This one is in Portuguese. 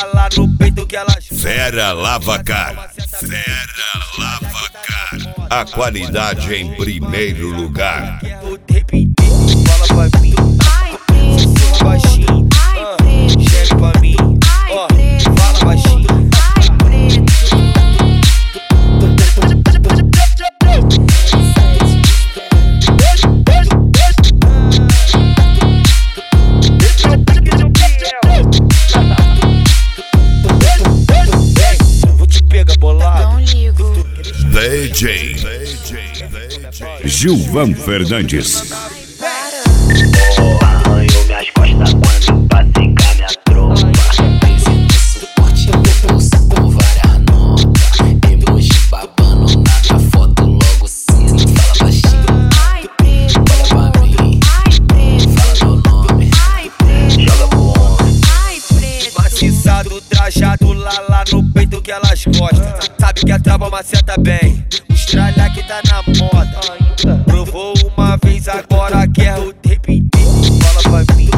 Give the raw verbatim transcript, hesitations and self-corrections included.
lá no peito que elas... Vera Lavacar, Vera Lavacar, a qualidade em primeiro lugar. O tempo inteiro fala pra mim, sussurra baixinho, uh, chega pra mim, ó, uh, fala baixinho. Vou te pegar bolado. D J Gilvan Fernandes. Arranhou minhas costas quando passei com a minha tropa. Apresento suporte no bolso com várias notas. Emoji babando na minha foto logo cedo. Fala baixinho, olha pra mim, fala meu nome, joga pro homem. Maciçado, trajado lá lá no peito que elas gostam. Sabe que a trava maceta bem, os tralha que tá na moda. Provou uma vez, agora quer o tempo inteiro. Fala pra mim,